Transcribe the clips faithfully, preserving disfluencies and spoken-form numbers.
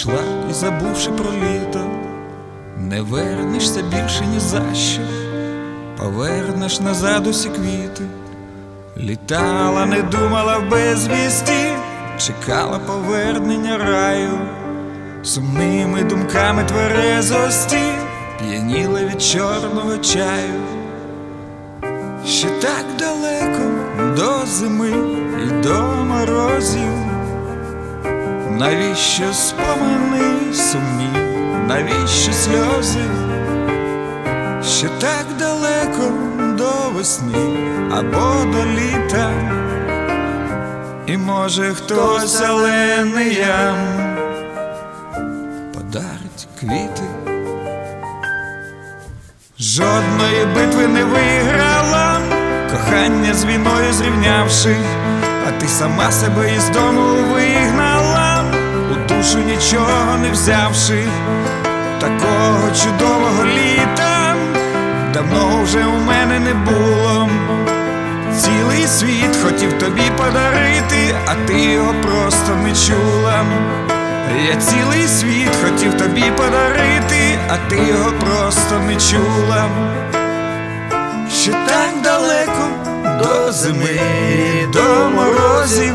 пішла і, забувши про літо, не вернешся більше ні за що. Повернеш назад усі квіти. Літала, не думала в безвісті, чекала повернення раю. Сумними думками тверезості п'яніла від чорного чаю. Ще так далеко до зими і до морозів. Навіщо спомини сумні, навіщо сльози? Ще так далеко до весни або до літа. І може хтось, але не я, подарить квіти. Жодної битви не виграла, кохання з війною зрівнявши, а ти сама себе із дому вигнала, у душу нічого не взявши. Такого чудового літа давно вже у мене не було. Цілий світ хотів тобі подарити, а ти його просто не чула. Я цілий світ хотів тобі подарити, а ти його просто не чула. Ще так далеко до зими і до морозів.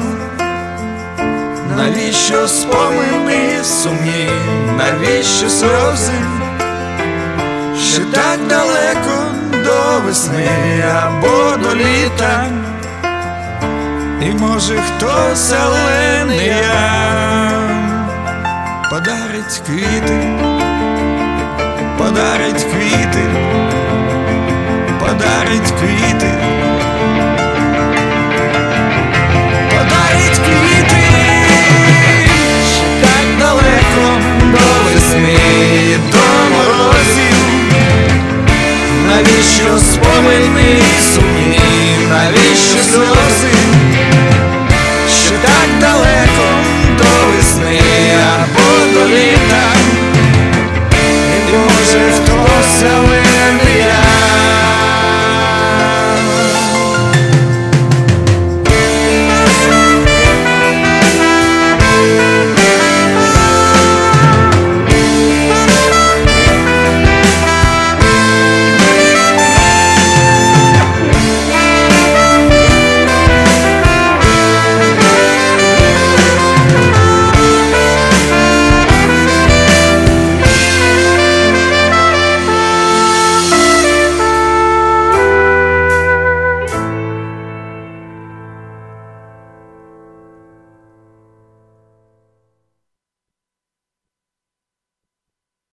Навіщо спомини сумні, навіщо сльози? Ще так далеко до весни або до літа. І може хтось, але не я, подарить квіти, подарить квіти, подарить квіти, подарить квіти.